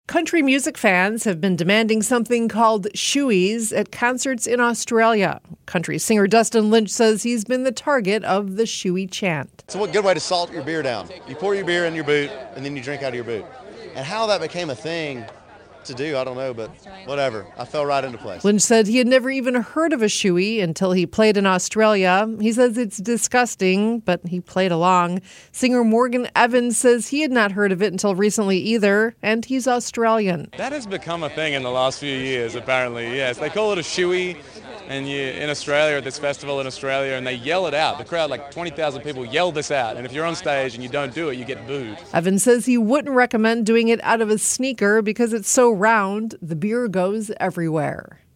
Country music fans have been demanding something called shoeys at concerts in Australia. Country singer Dustin Lynch says he's been the target of the shoey chant. It's a good way to salt your beer down. You pour your beer in your boot, and then you drink out of your boot. And how that became a thing to do, I don't know, but whatever. I fell right into place. Lynch said he had never even heard of a shoey until he played in Australia. He says it's disgusting, but he played along. Singer Morgan Evans says he had not heard of it until recently either, and he's Australian. That has become a thing in the last few years, apparently, yes. They call it a shoey, and in Australia, at this festival in Australia, and they yell it out. The crowd, like 20,000 people, yell this out, and if you're on stage and you don't do it, you get booed. Evans says he wouldn't recommend doing it out of a sneaker because it's so round, the beer goes everywhere.